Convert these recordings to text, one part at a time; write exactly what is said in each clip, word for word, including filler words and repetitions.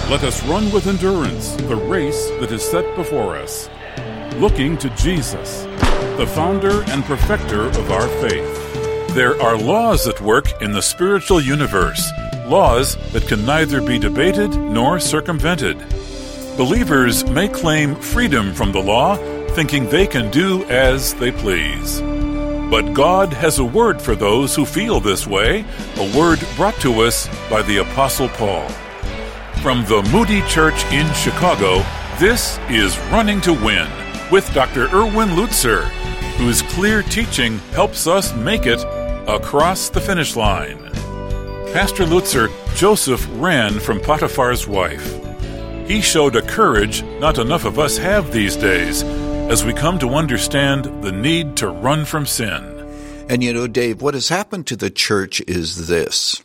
Let us run with endurance the race that is set before us, looking to Jesus, the founder and perfecter of our faith. There are laws at work in the spiritual universe, laws that can neither be debated nor circumvented. Believers may claim freedom from the law, thinking they can do as they please. But God has a word for those who feel this way, a word brought to us by the Apostle Paul. From the Moody Church in Chicago, this is Running to Win with Doctor Erwin Lutzer, whose clear teaching helps us make it across the finish line. Pastor Lutzer, Joseph ran from Potiphar's wife. He showed a courage not enough of us have these days, as we come to understand the need to run from sin. And you know, Dave, what has happened to the church is this.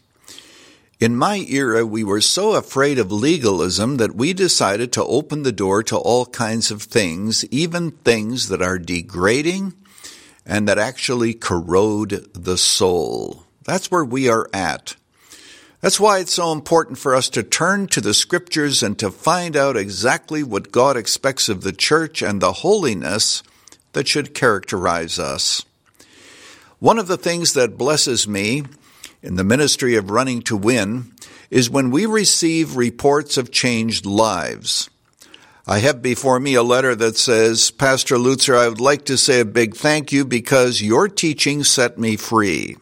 In my era, we were so afraid of legalism that we decided to open the door to all kinds of things, even things that are degrading and that actually corrode the soul. That's where we are at. That's why it's so important for us to turn to the Scriptures and to find out exactly what God expects of the church and the holiness that should characterize us. One of the things that blesses me in the ministry of Running to Win is when we receive reports of changed lives. I have before me a letter that says, Pastor Lutzer, I would like to say a big thank you because your teaching set me free.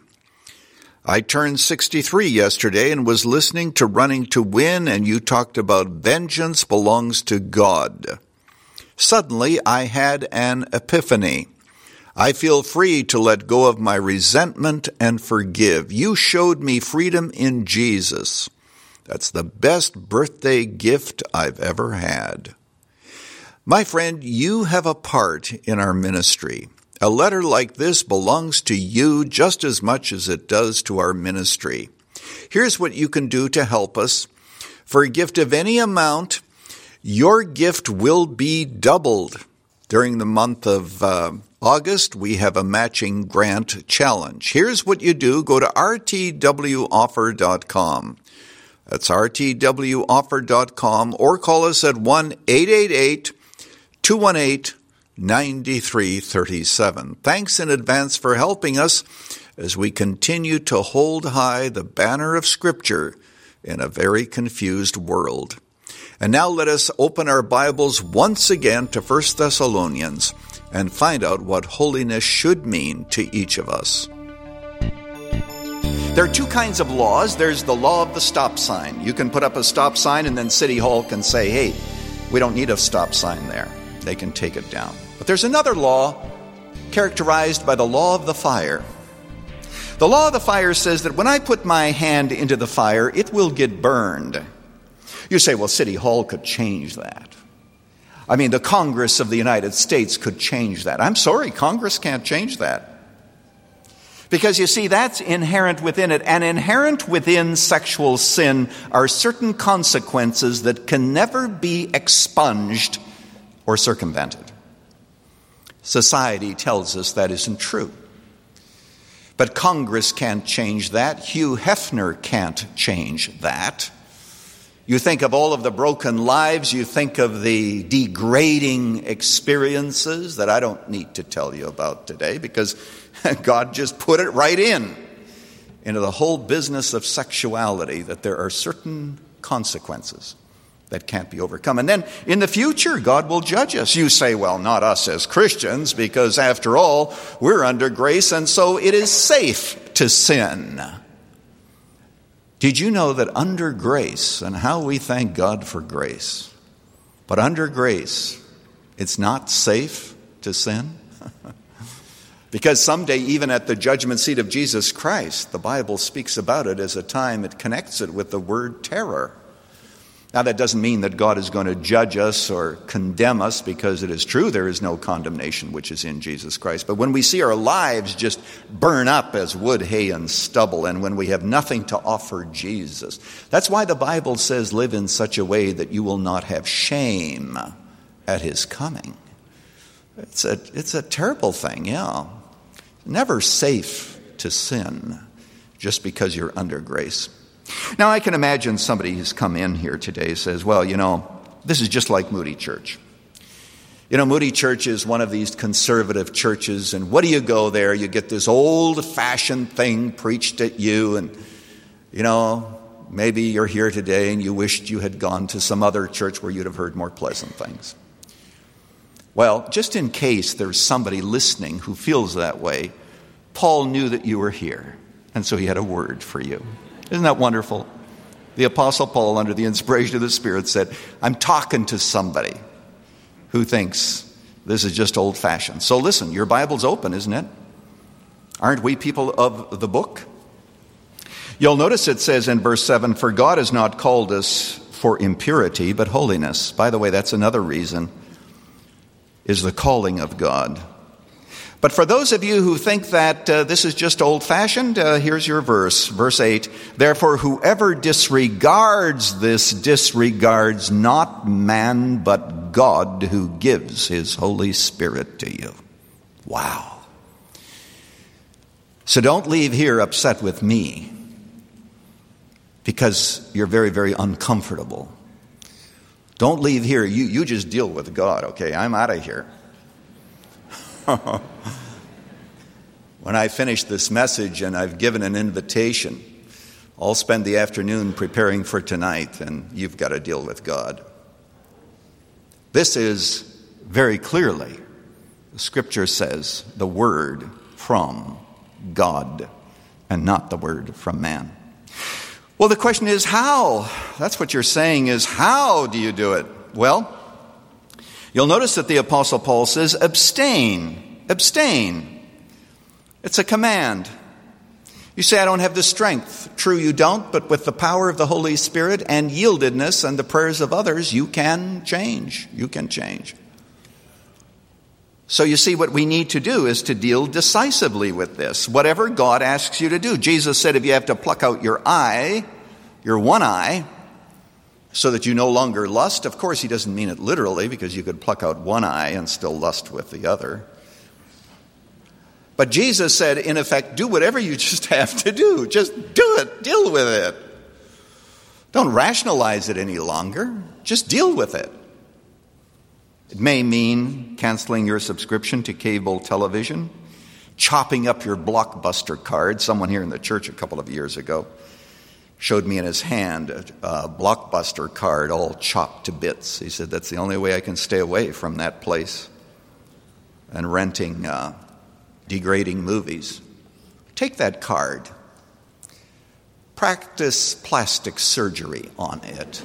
I turned sixty-three yesterday and was listening to Running to Win, and you talked about vengeance belongs to God. Suddenly, I had an epiphany. I feel free to let go of my resentment and forgive. You showed me freedom in Jesus. That's the best birthday gift I've ever had. My friend, you have a part in our ministry. A letter like this belongs to you just as much as it does to our ministry. Here's what you can do to help us. For a gift of any amount, your gift will be doubled. During the month of uh, August, we have a matching grant challenge. Here's what you do. Go to r t w offer dot com. That's r t w offer dot com, or call us at one eight eight eight, two one eight, ninety-three thirty-seven. Thanks in advance for helping us as we continue to hold high the banner of Scripture in a very confused world. And now let us open our Bibles once again to First Thessalonians and find out what holiness should mean to each of us. There are two kinds of laws. There's the law of the stop sign. You can put up a stop sign and then City Hall can say, hey, we don't need a stop sign there. They can take it down. But there's another law characterized by the law of the fire. The law of the fire says that when I put my hand into the fire, it will get burned. You say, well, City Hall could change that. I mean, the Congress of the United States could change that. I'm sorry, Congress can't change that. Because you see, that's inherent within it. And inherent within sexual sin are certain consequences that can never be expunged or circumvented. Society tells us that isn't true. But Congress can't change that. Hugh Hefner can't change that. You think of all of the broken lives, you think of the degrading experiences that I don't need to tell you about today because God just put it right in, into the whole business of sexuality, that there are certain consequences that can't be overcome. And then in the future, God will judge us. You say, well, not us as Christians, because after all, we're under grace, and so it is safe to sin. Did you know that under grace, and how we thank God for grace, but under grace, it's not safe to sin? Because someday, even at the judgment seat of Jesus Christ, the Bible speaks about it as a time, it connects it with the word terror. Now, that doesn't mean that God is going to judge us or condemn us, because it is true there is no condemnation which is in Jesus Christ. But when we see our lives just burn up as wood, hay, and stubble, and when we have nothing to offer Jesus, that's why the Bible says live in such a way that you will not have shame at his coming. It's a, it's a terrible thing, yeah. Never safe to sin just because you're under grace. Now, I can imagine somebody who's come in here today says, well, you know, this is just like Moody Church. You know, Moody Church is one of these conservative churches, and what do you go there? You get this old-fashioned thing preached at you, and, you know, maybe you're here today and you wished you had gone to some other church where you'd have heard more pleasant things. Well, just in case there's somebody listening who feels that way, Paul knew that you were here, and so he had a word for you. Isn't that wonderful? The Apostle Paul, under the inspiration of the Spirit, said, I'm talking to somebody who thinks this is just old-fashioned. So listen, your Bible's open, isn't it? Aren't we people of the book? You'll notice it says in verse seven, for God has not called us for impurity, but holiness. By the way, that's another reason, is the calling of God. But for those of you who think that uh, this is just old-fashioned, uh, here's your verse, verse eight. Therefore, whoever disregards this disregards not man, but God who gives his Holy Spirit to you. Wow. So don't leave here upset with me because you're very, very uncomfortable. Don't leave here. You, you just deal with God, okay? I'm out of here. When I finish this message and I've given an invitation, I'll spend the afternoon preparing for tonight, and you've got to deal with God. This is very clearly, the Scripture says, the word from God and not the word from man. Well, the question is how? That's what you're saying is, how do you do it? Well, you'll notice that the Apostle Paul says, abstain, abstain. It's a command. You say, I don't have the strength. True, you don't, but with the power of the Holy Spirit and yieldedness and the prayers of others, you can change. You can change. So you see, what we need to do is to deal decisively with this. Whatever God asks you to do. Jesus said if you have to pluck out your eye, your one eye, so that you no longer lust. Of course, he doesn't mean it literally, because you could pluck out one eye and still lust with the other. But Jesus said, in effect, do whatever you just have to do. Just do it. Deal with it. Don't rationalize it any longer. Just deal with it. It may mean canceling your subscription to cable television, chopping up your Blockbuster card. Someone here in the church a couple of years ago showed me in his hand a, a Blockbuster card all chopped to bits. He said, that's the only way I can stay away from that place and renting uh, degrading movies. Take that card. Practice plastic surgery on it.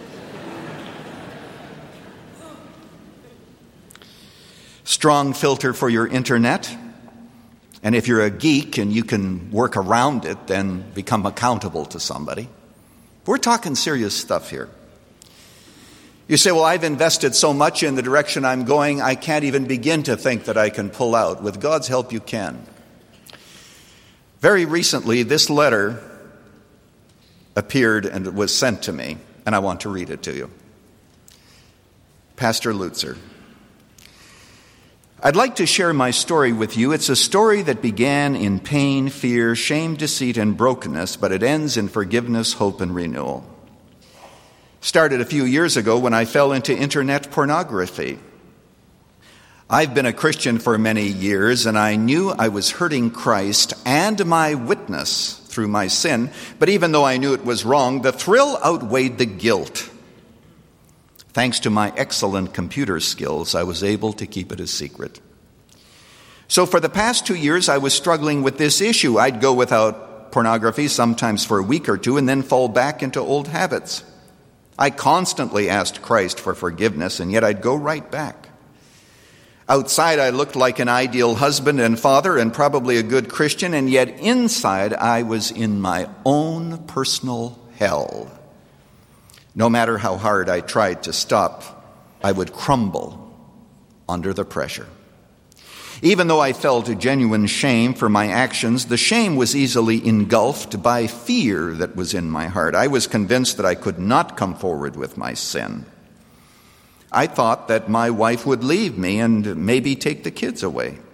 Strong filter for your internet. And if you're a geek and you can work around it, then become accountable to somebody. We're talking serious stuff here. You say, well, I've invested so much in the direction I'm going, I can't even begin to think that I can pull out. With God's help, you can. Very recently, this letter appeared and it was sent to me, and I want to read it to you. Pastor Lutzer, I'd like to share my story with you. It's a story that began in pain, fear, shame, deceit, and brokenness, but it ends in forgiveness, hope, and renewal. Started a few years ago when I fell into internet pornography. I've been a Christian for many years, and I knew I was hurting Christ and my witness through my sin, but even though I knew it was wrong, the thrill outweighed the guilt. Thanks to my excellent computer skills, I was able to keep it a secret. So for the past two years, I was struggling with this issue. I'd go without pornography, sometimes for a week or two, and then fall back into old habits. I constantly asked Christ for forgiveness, and yet I'd go right back. Outside, I looked like an ideal husband and father and probably a good Christian, and yet inside, I was in my own personal hell. No matter how hard I tried to stop, I would crumble under the pressure. Even though I felt a genuine shame for my actions, the shame was easily engulfed by fear that was in my heart. I was convinced that I could not come forward with my sin. I thought that my wife would leave me and maybe take the kids away.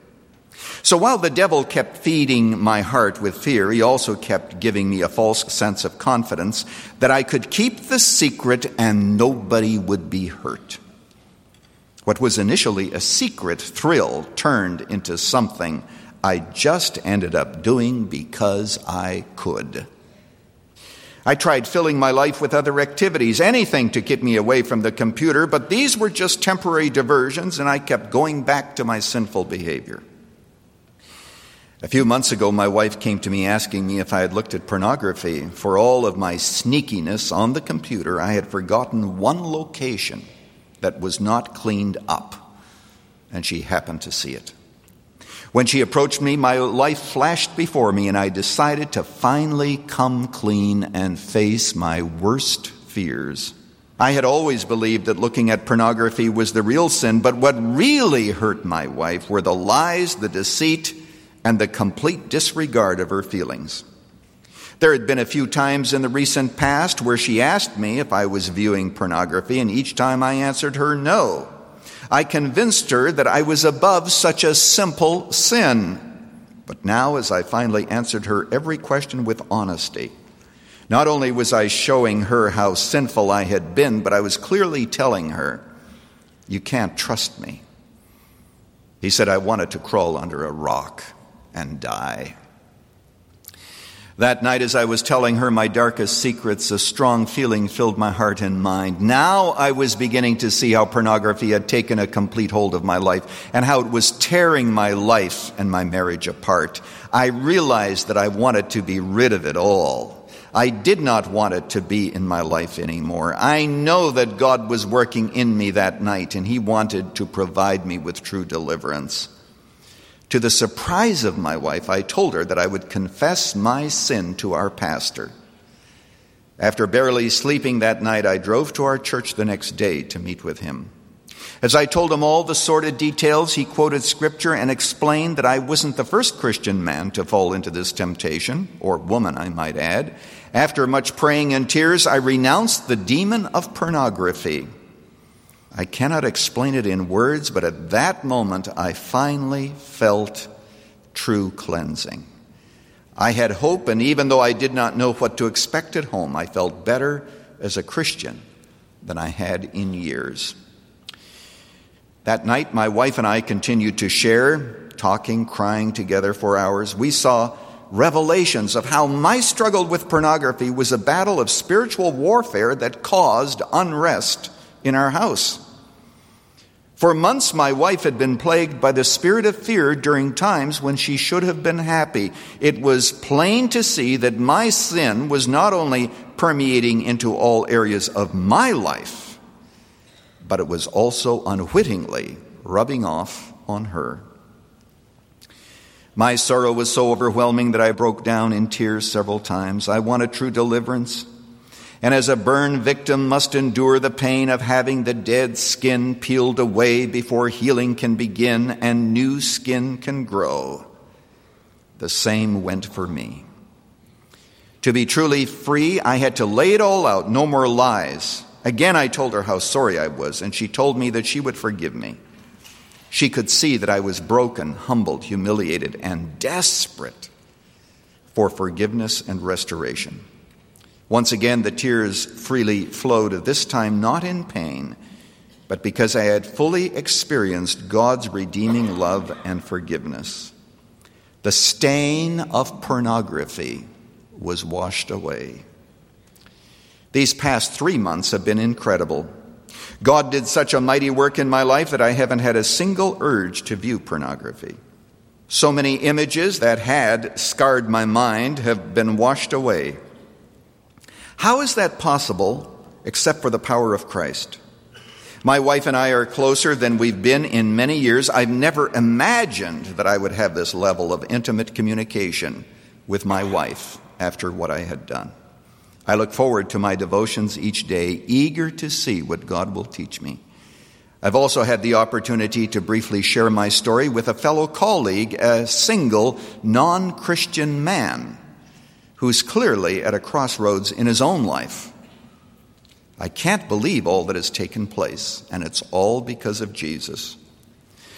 So while the devil kept feeding my heart with fear, he also kept giving me a false sense of confidence that I could keep the secret and nobody would be hurt. What was initially a secret thrill turned into something I just ended up doing because I could. I tried filling my life with other activities, anything to keep me away from the computer, but these were just temporary diversions, and I kept going back to my sinful behavior. A few months ago, my wife came to me asking me if I had looked at pornography. For all of my sneakiness on the computer, I had forgotten one location that was not cleaned up, and she happened to see it. When she approached me, my life flashed before me, and I decided to finally come clean and face my worst fears. I had always believed that looking at pornography was the real sin, but what really hurt my wife were the lies, the deceit, and the complete disregard of her feelings. There had been a few times in the recent past where she asked me if I was viewing pornography, and each time I answered her no. I convinced her that I was above such a simple sin. But now, as I finally answered her every question with honesty, not only was I showing her how sinful I had been, but I was clearly telling her, "You can't trust me." He said I wanted to crawl under a rock and die. That night, as I was telling her my darkest secrets, a strong feeling filled my heart and mind. Now I was beginning to see how pornography had taken a complete hold of my life and how it was tearing my life and my marriage apart. I realized that I wanted to be rid of it all. I did not want it to be in my life anymore. I know that God was working in me that night, and He wanted to provide me with true deliverance. To the surprise of my wife, I told her that I would confess my sin to our pastor. After barely sleeping that night, I drove to our church the next day to meet with him. As I told him all the sordid details, he quoted scripture and explained that I wasn't the first Christian man to fall into this temptation, or woman, I might add. After much praying and tears, I renounced the demon of pornography. I cannot explain it in words, but at that moment I finally felt true cleansing. I had hope, and even though I did not know what to expect at home, I felt better as a Christian than I had in years. That night, my wife and I continued to share, talking, crying together for hours. We saw revelations of how my struggle with pornography was a battle of spiritual warfare that caused unrest in our house. For months, my wife had been plagued by the spirit of fear during times when she should have been happy. It was plain to see that my sin was not only permeating into all areas of my life, but it was also unwittingly rubbing off on her. My sorrow was so overwhelming that I broke down in tears several times. I wanted true deliverance. And as a burn victim must endure the pain of having the dead skin peeled away before healing can begin and new skin can grow, the same went for me. To be truly free, I had to lay it all out, no more lies. Again, I told her how sorry I was, and she told me that she would forgive me. She could see that I was broken, humbled, humiliated, and desperate for forgiveness and restoration. Once again, the tears freely flowed, this time not in pain, but because I had fully experienced God's redeeming love and forgiveness. The stain of pornography was washed away. These past three months have been incredible. God did such a mighty work in my life that I haven't had a single urge to view pornography. So many images that had scarred my mind have been washed away. How is that possible except for the power of Christ? My wife and I are closer than we've been in many years. I've never imagined that I would have this level of intimate communication with my wife after what I had done. I look forward to my devotions each day, eager to see what God will teach me. I've also had the opportunity to briefly share my story with a fellow colleague, a single, non-Christian man who's clearly at a crossroads in his own life. I can't believe all that has taken place, and it's all because of Jesus.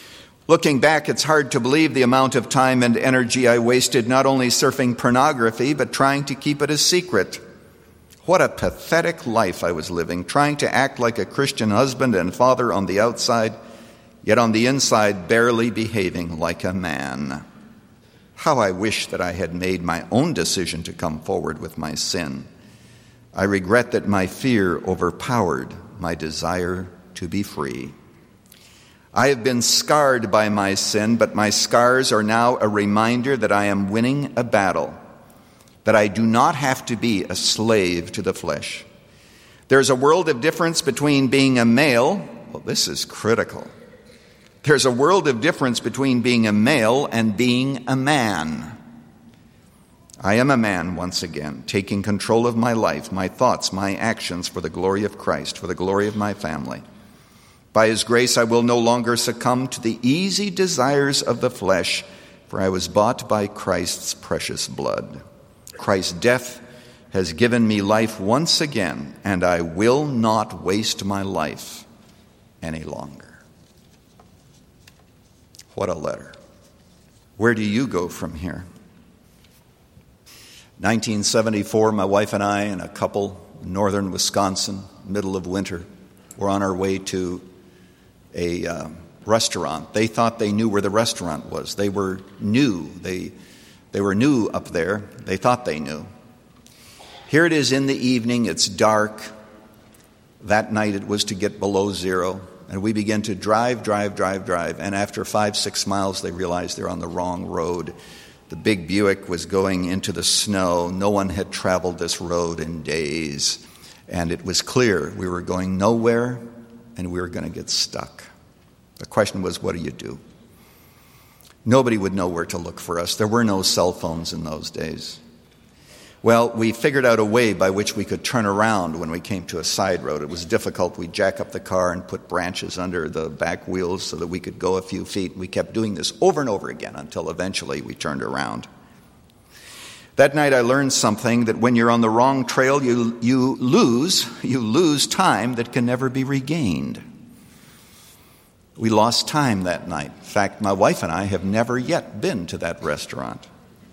Looking back, it's hard to believe the amount of time and energy I wasted not only surfing pornography, but trying to keep it a secret. What a pathetic life I was living, trying to act like a Christian husband and father on the outside, yet on the inside barely behaving like a man. How I wish that I had made my own decision to come forward with my sin. I regret that my fear overpowered my desire to be free. I have been scarred by my sin, but my scars are now a reminder that I am winning a battle, that I do not have to be a slave to the flesh. There's a world of difference between being a male. Well, this is critical. There's a world of difference between being a male and being a man. I am a man once again, taking control of my life, my thoughts, my actions for the glory of Christ, for the glory of my family. By His grace, I will no longer succumb to the easy desires of the flesh, for I was bought by Christ's precious blood. Christ's death has given me life once again, and I will not waste my life any longer. What a letter. Where do you go from here? nineteen seventy-four, my wife and I and a couple, northern Wisconsin, middle of winter, were on our way to a uh, restaurant. They thought they knew where the restaurant was. They were new. They, they were new up there. They thought they knew. Here it is in the evening. It's dark. That night it was to get below zero. And we began to drive, drive, drive, drive. And after five, six miles, they realized they're on the wrong road. The big Buick was going into the snow. No one had traveled this road in days. And it was clear we were going nowhere, and we were going to get stuck. The question was, what do you do? Nobody would know where to look for us. There were no cell phones in those days. Well, we figured out a way by which we could turn around when we came to a side road. It was difficult. We'd jack up the car and put branches under the back wheels so that we could go a few feet. We kept doing this over and over again until eventually we turned around. That night I learned something, that when you're on the wrong trail, you, you lose, you lose time that can never be regained. We lost time that night. In fact, my wife and I have never yet been to that restaurant.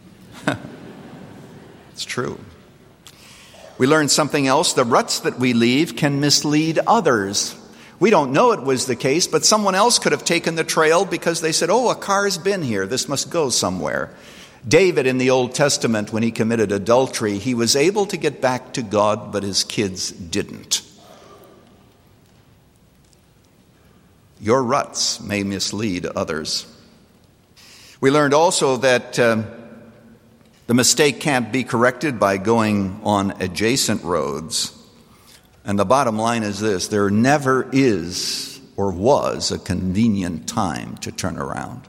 It's true. We learned something else. The ruts that we leave can mislead others. We don't know it was the case, but someone else could have taken the trail because they said, oh, a car's been here. This must go somewhere. David in the Old Testament, when he committed adultery, he was able to get back to God, but his kids didn't. Your ruts may mislead others. We learned also that uh, the mistake can't be corrected by going on adjacent roads. And the bottom line is this: there never is or was a convenient time to turn around.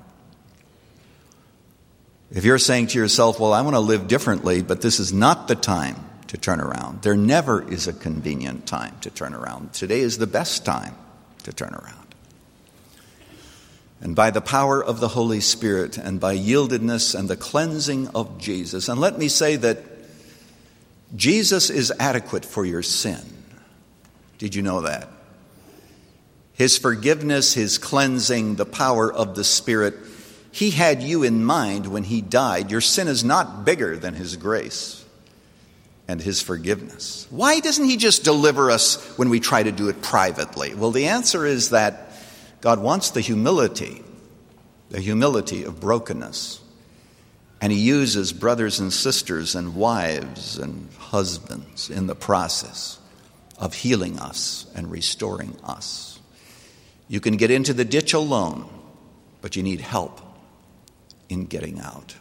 If you're saying to yourself, well, I want to live differently, but this is not the time to turn around, there never is a convenient time to turn around. Today is the best time to turn around. And by the power of the Holy Spirit and by yieldedness and the cleansing of Jesus. And let me say that Jesus is adequate for your sin. Did you know that? His forgiveness, His cleansing, the power of the Spirit. He had you in mind when He died. Your sin is not bigger than His grace and His forgiveness. Why doesn't He just deliver us when we try to do it privately? Well, the answer is that God wants the humility, the humility of brokenness. And He uses brothers and sisters and wives and husbands in the process of healing us and restoring us. You can get into the ditch alone, but you need help in getting out.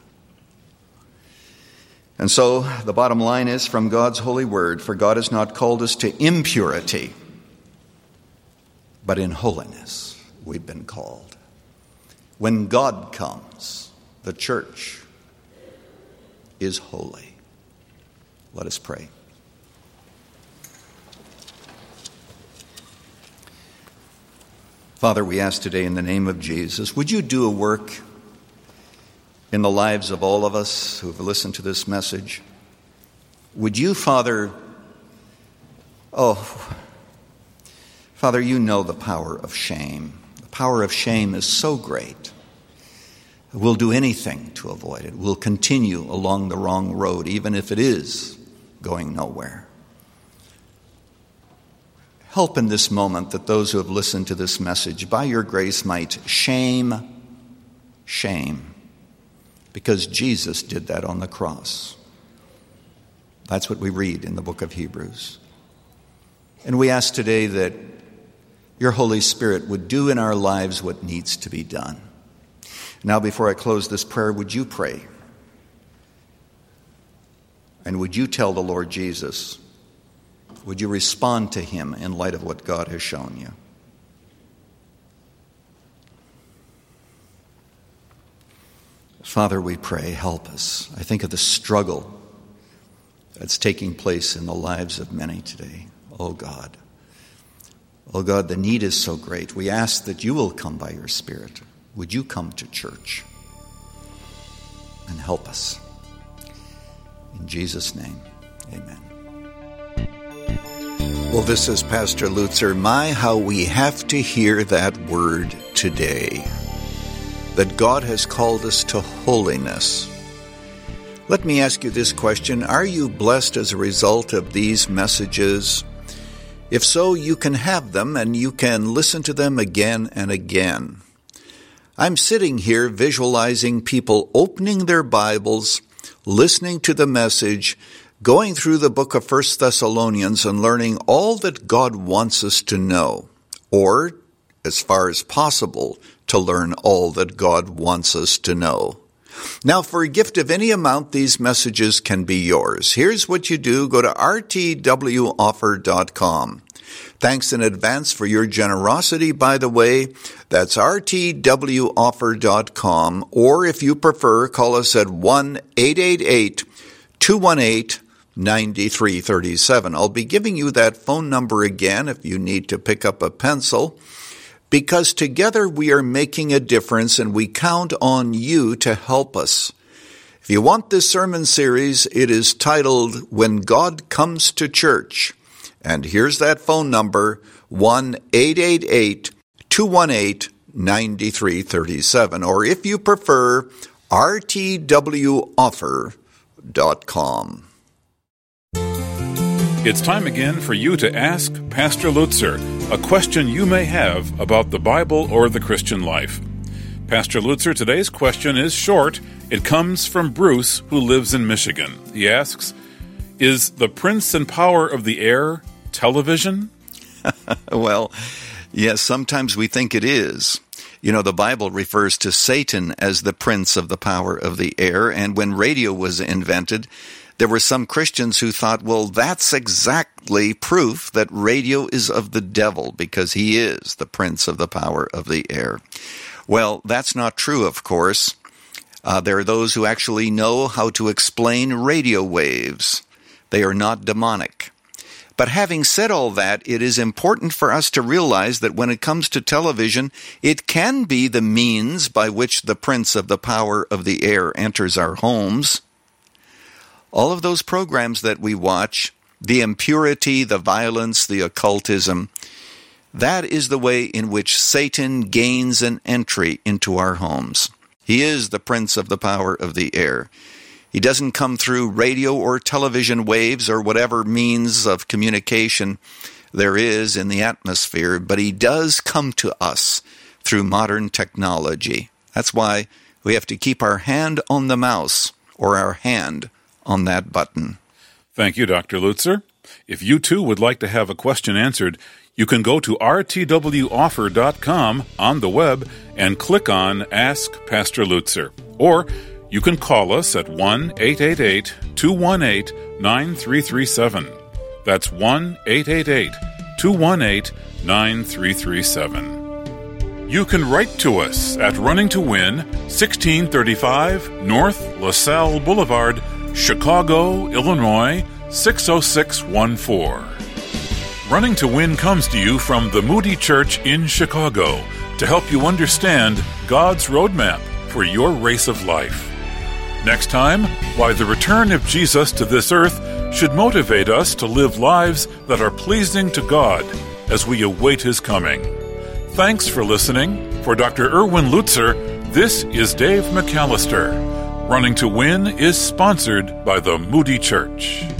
And so the bottom line is from God's holy word, for God has not called us to impurity, but in holiness we've been called. When God comes, the church is holy. Let us pray. Father, we ask today in the name of Jesus, would you do a work in the lives of all of us who have listened to this message? Would you, Father, oh, Father, you know the power of shame. The power of shame is so great. We'll do anything to avoid it. We'll continue along the wrong road, even if it is going nowhere. Help in this moment that those who have listened to this message, by your grace, might shame, shame, because Jesus did that on the cross. That's what we read in the book of Hebrews. And we ask today that your Holy Spirit would do in our lives what needs to be done. Now, before I close this prayer, would you pray? And would you tell the Lord Jesus, would you respond to him in light of what God has shown you? Father, we pray, help us. I think of the struggle that's taking place in the lives of many today. Oh God. Oh God, the need is so great. We ask that you will come by your Spirit. Would you come to church and help us? In Jesus' name, amen. Well, this is Pastor Lutzer. My, how we have to hear that word today, that God has called us to holiness. Let me ask you this question. Are you blessed as a result of these messages? If so, you can have them and you can listen to them again and again. I'm sitting here visualizing people opening their Bibles, listening to the message, going through the book of First Thessalonians and learning all that God wants us to know, or, as far as possible, to learn all that God wants us to know. Now, for a gift of any amount, these messages can be yours. Here's what you do. Go to r t w offer dot com. Thanks in advance for your generosity, by the way. That's r t w offer dot com. Or if you prefer, call us at one eight eight eight, two one eight, nine three three seven. I'll be giving you that phone number again if you need to pick up a pencil, because together we are making a difference and we count on you to help us. If you want this sermon series, it is titled, When God Comes to Church. And here's that phone number, one eight eight eight, two one eight, nine three three seven. Or if you prefer, r t w offer dot com. It's time again for you to ask Pastor Lutzer a question you may have about the Bible or the Christian life. Pastor Lutzer, today's question is short. It comes from Bruce, who lives in Michigan. He asks, is the prince and power of the air television? Well, yes, sometimes we think it is. You know, the Bible refers to Satan as the prince of the power of the air, and when radio was invented, there were some Christians who thought, well, that's exactly proof that radio is of the devil, because he is the prince of the power of the air. Well, that's not true, of course. Uh, there are those who actually know how to explain radio waves. They are not demonic. But having said all that, it is important for us to realize that when it comes to television, it can be the means by which the prince of the power of the air enters our homes. All of those programs that we watch, the impurity, the violence, the occultism, that is the way in which Satan gains an entry into our homes. He is the prince of the power of the air. He doesn't come through radio or television waves or whatever means of communication there is in the atmosphere, but he does come to us through modern technology. That's why we have to keep our hand on the mouse or our hand on that button. Thank you, Doctor Lutzer. If you too would like to have a question answered, you can go to r t w offer dot com on the web and click on Ask Pastor Lutzer. Or you can call us at one eight eight eight, two one eight, nine three three seven. That's one eight eight eight, two one eight, nine three three seven. You can write to us at Running to Win, sixteen thirty-five North LaSalle Boulevard, Chicago, Illinois, six oh six one four. Running to Win comes to you from the Moody Church in Chicago to help you understand God's roadmap for your race of life. Next time, why the return of Jesus to this earth should motivate us to live lives that are pleasing to God as we await his coming. Thanks for listening. For Doctor Erwin Lutzer, This is Dave McAllister. Running to Win is sponsored by the Moody Church.